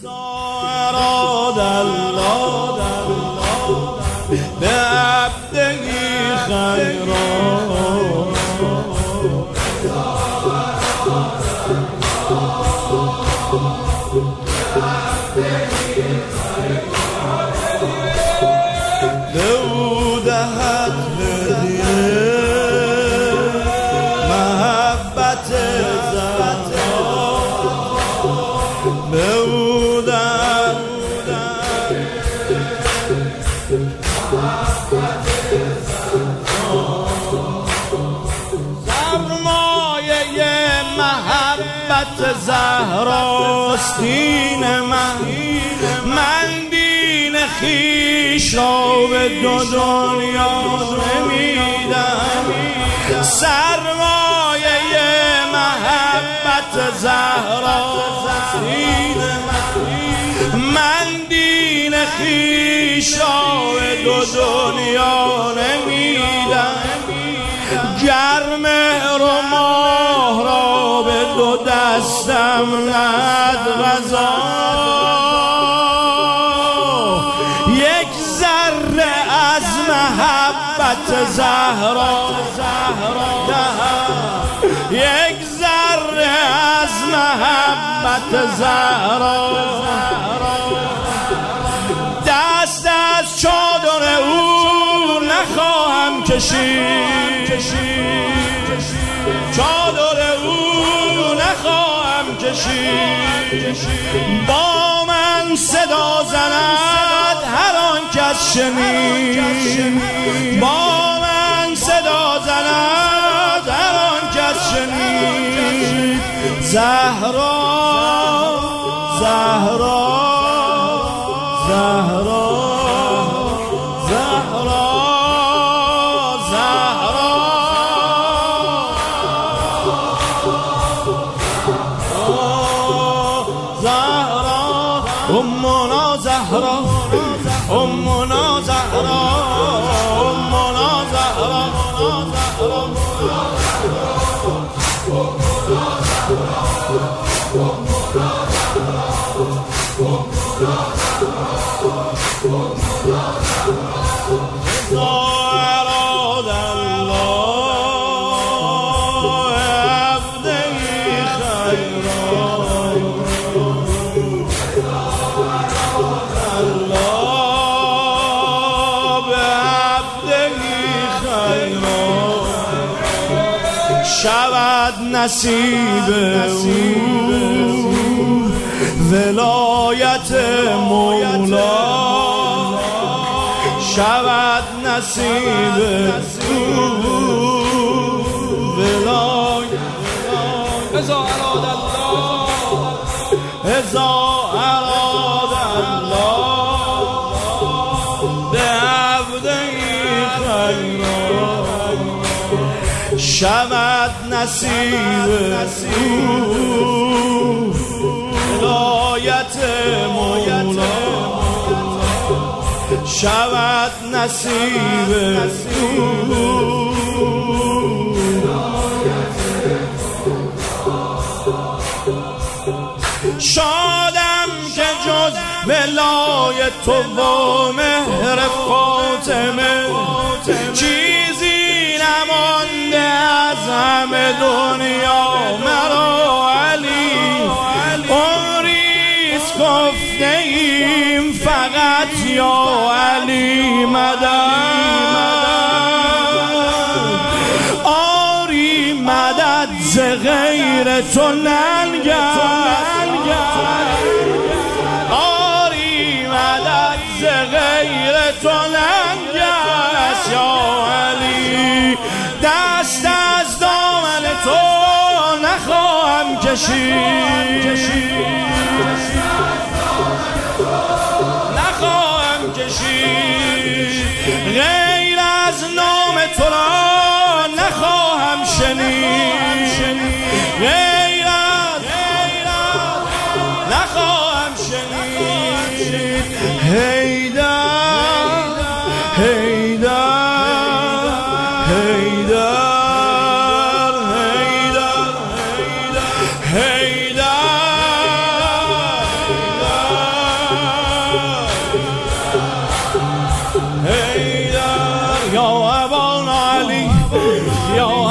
اراد الله بعبده خیرا لو دهد هدیه محبت زهرا لو دهد سرمایه محبت زهراست دین من دین خویش را به دو دنیا نمیدم سرمایه محبت زهراست دین من دین خویش را به دو دنیا نمیدم گر مهر و ماه را به دو دستم ند غذا یک ذره از محبت زهرا یک ذره از محبت زهرا دست از چادر او نخواهم کشید چادر او نخواهم کشید با من صدا زند هر آن کس شنید با من صدا زند هر آن کس شنید زهرا زهرا زهرا أمنا زهرا أمنا زهرا أمنا زهرا أراد الله عبده خيرا شود نصیب او ولایت مولا شود نصیب او ولایت اذا اراد الله اذا اراد الله بعبده خیرا شود نصیب او ولایت مولا شود نصیب او شادم که جز ولایت تو و مهر فاطمه چیزی نمانده از همه دنیا مرا علی عمریست گفته ایم فقط یا علی مدد آری مدد ز غیر تو ننگرد آری مدد ز غیر تو ننگرد یا علی دست از دامن تو نخواهم کشید نخواهم کشید غیر از نام تو را نخواهم شنید غیر از نخواهم شنید حیدر حیدر حیدر حیدر حیدر یا